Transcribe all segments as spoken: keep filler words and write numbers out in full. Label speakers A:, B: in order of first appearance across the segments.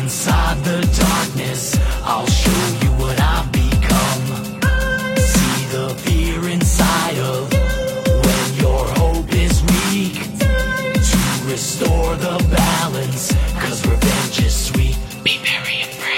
A: inside the darkness, I'll show you what I've become. See the fear inside of when your hope is weak, to restore the balance, cause revenge is sweet. Be merry and free.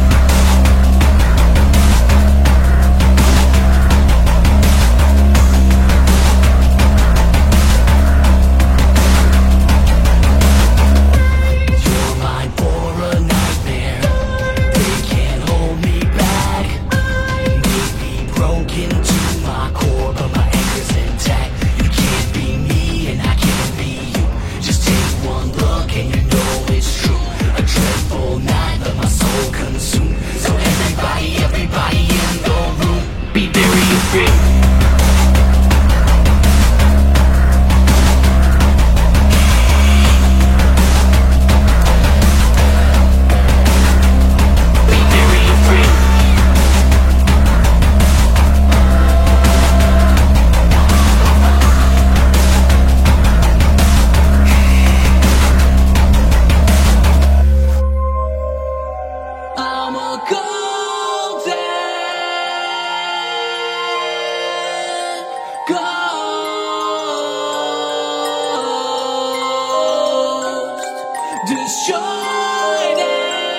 A: Destroyed it.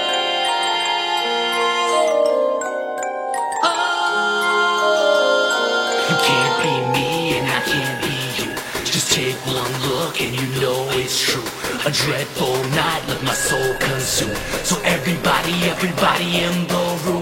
A: Oh. You can't be me and I can't be you. Just take one look and you know it's true. A dreadful night let my soul consume. So everybody, everybody in the room,